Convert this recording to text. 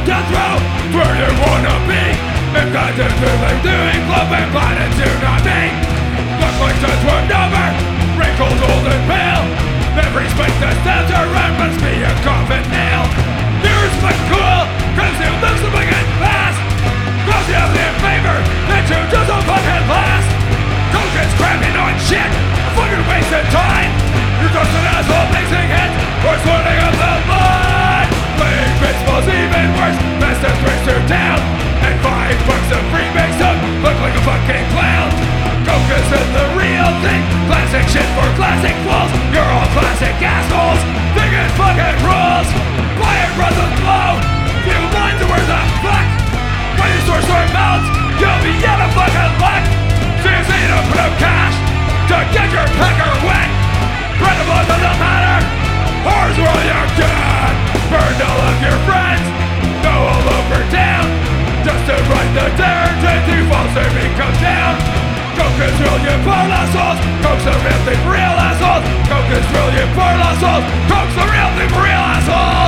death row. It's where you wanna be. If that's the thing doing, club and planets do not mean. Look like since we're number, wrinkled, old and pale. Every space that stands around must be a coffin nail. Yours look cool, cause you live so big and fast. Cause you have the favor that you just don't fucking last. Coke is crapping on shit, fucking wasting time. You're just an asshole mixing hits, or splitting up the line. Playing baseball's even worse, best of brings you down. And $5 a free makes them look like a fucking clown. Coke isn't the real thing, classic shit for classic fools. You're all classic assholes, thinking fucking rules. Buy it, runs with flow, few lines of where the fuck. When you source your mouths, you'll be out of fucking luck. So you need to put up cash to get your pecker wet. Bread and blood doesn't matter, whores are all you're good. Burned all of your friends, go all over town. Just to write the dirt, if you fall, saving comes down. Coke is real, you poor assholes. Coke's the real thing for real assholes. Coke is real, you poor assholes. Coke's the real thing for real assholes.